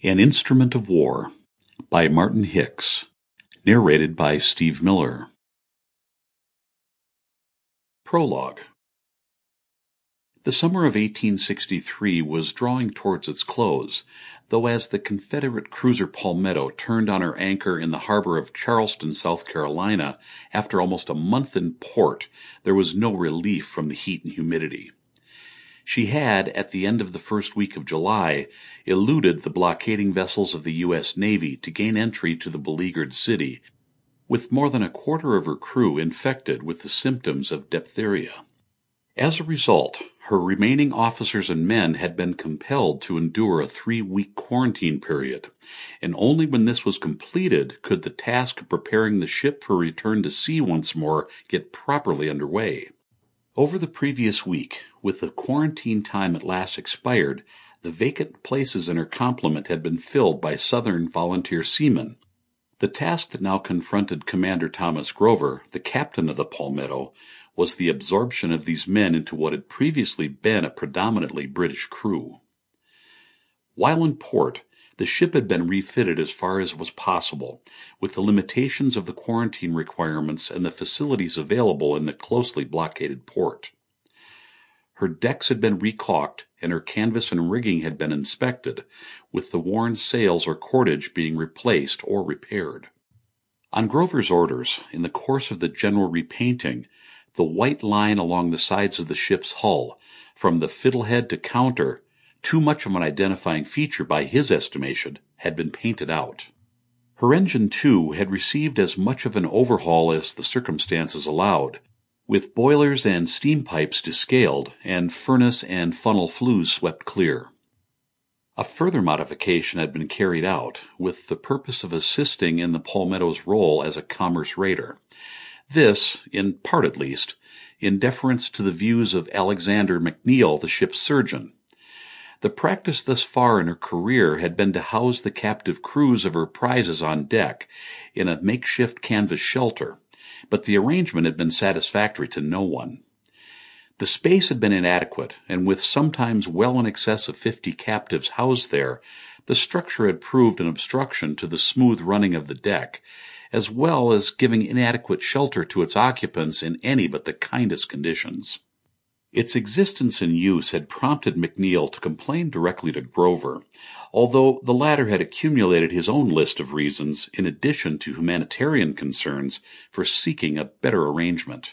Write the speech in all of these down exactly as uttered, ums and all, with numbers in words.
An Instrument of War by Martin Hicks, narrated by Steve Miller. Prologue. The summer of eighteen sixty-three was drawing towards its close, though as the Confederate cruiser Palmetto turned on her anchor in the harbor of Charleston, South Carolina, after almost a month in port, there was no relief from the heat and humidity. She had, at the end of the first week of July, eluded the blockading vessels of the U S Navy to gain entry to the beleaguered city, with more than a quarter of her crew infected with the symptoms of diphtheria. As a result, her remaining officers and men had been compelled to endure a three-week quarantine period, and only when this was completed could the task of preparing the ship for return to sea once more get properly underway. Over the previous week, with the quarantine time at last expired, the vacant places in her complement had been filled by Southern volunteer seamen. The task that now confronted Commander Thomas Grover, the captain of the Palmetto, was the absorption of these men into what had previously been a predominantly British crew. While in port, the ship had been refitted as far as was possible, with the limitations of the quarantine requirements and the facilities available in the closely blockaded port. Her decks had been recaulked, and her canvas and rigging had been inspected, with the worn sails or cordage being replaced or repaired. On Grover's orders, in the course of the general repainting, the white line along the sides of the ship's hull, from the fiddlehead to counter, too much of an identifying feature by his estimation, had been painted out. Her engine, too, had received as much of an overhaul as the circumstances allowed, with boilers and steam pipes descaled and furnace and funnel flues swept clear. A further modification had been carried out, with the purpose of assisting in the Palmetto's role as a commerce raider. This, in part at least, in deference to the views of Alexander McNeil, the ship's surgeon. The practice thus far in her career had been to house the captive crews of her prizes on deck in a makeshift canvas shelter, but the arrangement had been satisfactory to no one. The space had been inadequate, and with sometimes well in excess of fifty captives housed there, the structure had proved an obstruction to the smooth running of the deck, as well as giving inadequate shelter to its occupants in any but the kindest conditions. Its existence and use had prompted McNeil to complain directly to Grover, although the latter had accumulated his own list of reasons, in addition to humanitarian concerns, for seeking a better arrangement.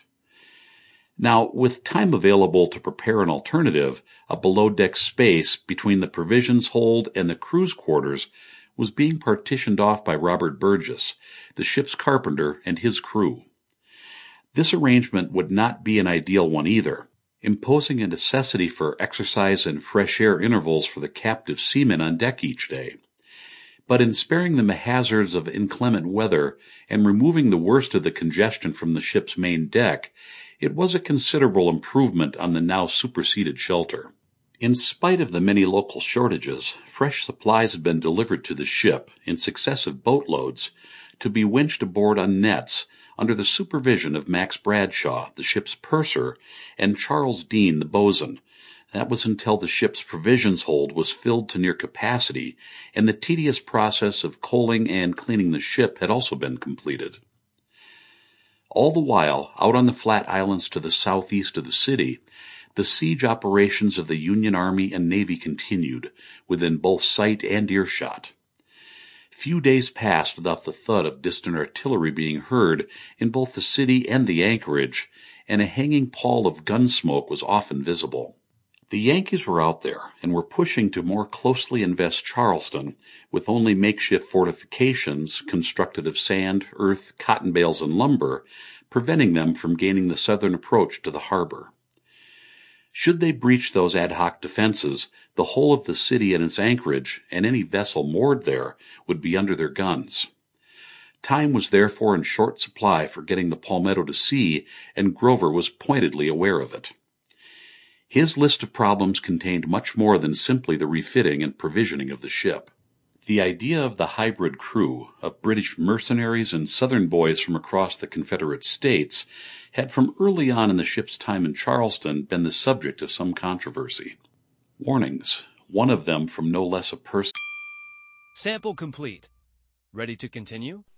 Now, with time available to prepare an alternative, a below-deck space between the provisions hold and the crew's quarters was being partitioned off by Robert Burgess, the ship's carpenter, and his crew. This arrangement would not be an ideal one either, imposing a necessity for exercise and fresh air intervals for the captive seamen on deck each day. But in sparing them the hazards of inclement weather and removing the worst of the congestion from the ship's main deck, it was a considerable improvement on the now superseded shelter. In spite of the many local shortages, fresh supplies had been delivered to the ship in successive boatloads to be winched aboard on nets under the supervision of Max Bradshaw, the ship's purser, and Charles Dean, the boatswain. That was until the ship's provisions hold was filled to near capacity, and the tedious process of coaling and cleaning the ship had also been completed. All the while, out on the flat islands to the southeast of the city, the siege operations of the Union Army and Navy continued, within both sight and earshot. Few days passed without the thud of distant artillery being heard in both the city and the anchorage, and a hanging pall of gun smoke was often visible. The Yankees were out there and were pushing to more closely invest Charleston with only makeshift fortifications constructed of sand, earth, cotton bales, and lumber, preventing them from gaining the southern approach to the harbor. Should they breach those ad hoc defenses, the whole of the city and its anchorage, and any vessel moored there, would be under their guns. Time was therefore in short supply for getting the Palmetto to sea, and Grover was pointedly aware of it. His list of problems contained much more than simply the refitting and provisioning of the ship. The idea of the hybrid crew of British mercenaries and Southern boys from across the Confederate States had from early on in the ship's time in Charleston been the subject of some controversy. Warnings, one of them from no less a person Sample complete. Ready to continue?